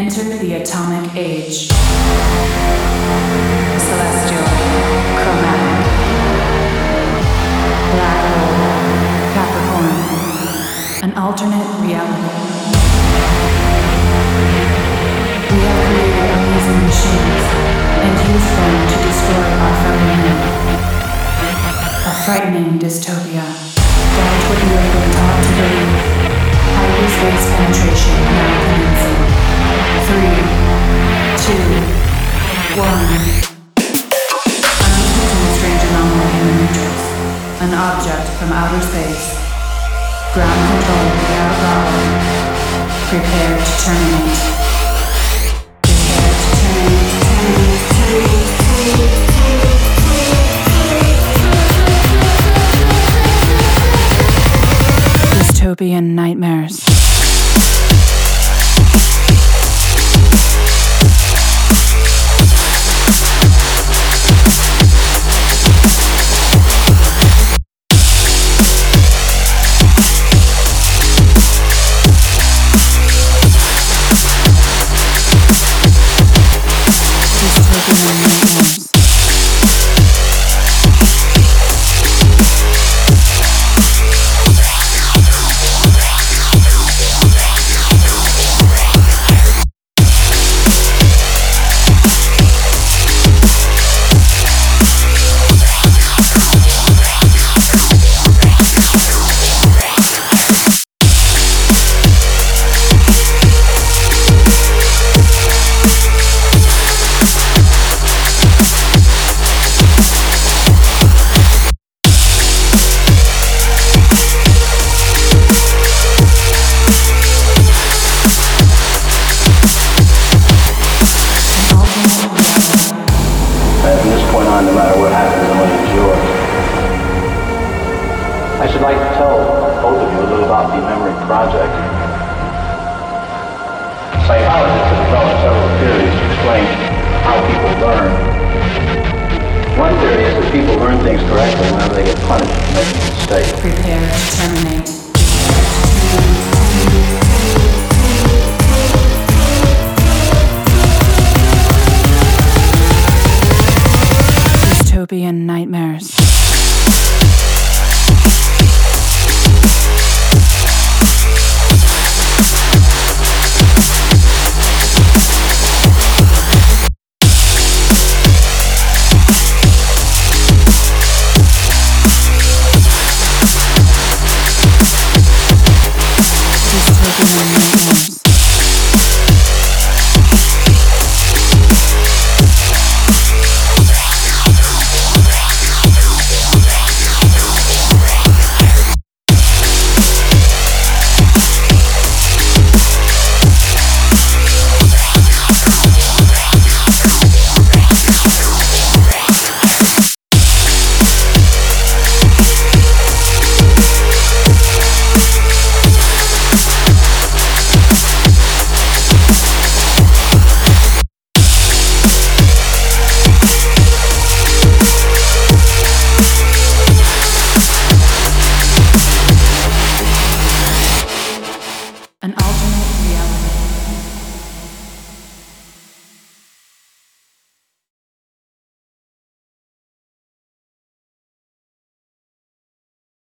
Enter the atomic age. Celestial, chromatic, black hole, Capricorn, an alternate reality. We have created amazing machines and used them to destroy our fellow men. A frightening dystopia. Doubt what you have been taught to believe. Highway space penetration now commencing. 3, 2, 1. Unequal strange anomaly in the matrix. An object from outer space. Ground control without power. Prepare to terminate. Dystopian nightmares. I should like to tell both of you a little about the memory project. Psychologists have developed several theories to explain how people learn. One theory is that people learn things correctly whenever they get punished for making a mistake. Prepare to terminate.